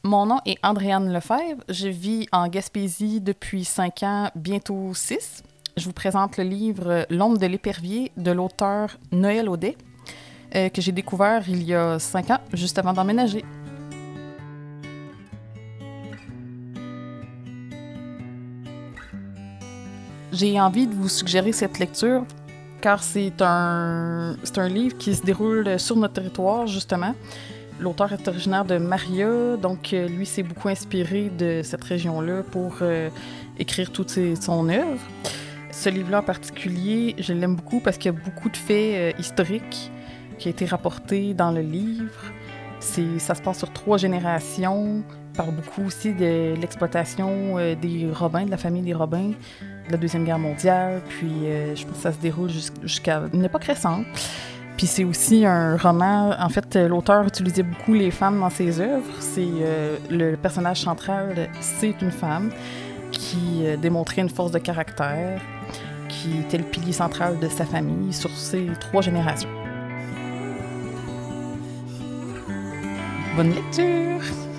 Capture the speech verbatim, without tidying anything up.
Mon nom est Andréane Lefebvre. Je vis en Gaspésie depuis cinq ans, bientôt six. Je vous présente le livre L'ombre de l'épervier de l'auteur Noël Audet, euh, que j'ai découvert il y a cinq ans, juste avant d'emménager. J'ai envie de vous suggérer cette lecture car c'est un, c'est un livre qui se déroule sur notre territoire, justement. L'auteur est originaire de Maria, donc euh, lui s'est beaucoup inspiré de cette région-là pour euh, écrire toute ses, son œuvre. Ce livre-là en particulier, je l'aime beaucoup parce qu'il y a beaucoup de faits euh, historiques qui ont été rapportés dans le livre. C'est, ça se passe sur trois générations. Il parle beaucoup aussi de l'exploitation euh, des Robins, de la famille des Robins, de la Deuxième Guerre mondiale. Puis euh, je pense que ça se déroule jusqu'à une époque récente. Puis c'est aussi un roman. En fait, l'auteur utilisait beaucoup les femmes dans ses œuvres. C'est, euh, le personnage central, c'est une femme qui euh, démontrait une force de caractère, qui était le pilier central de sa famille sur ses trois générations. Bonne lecture!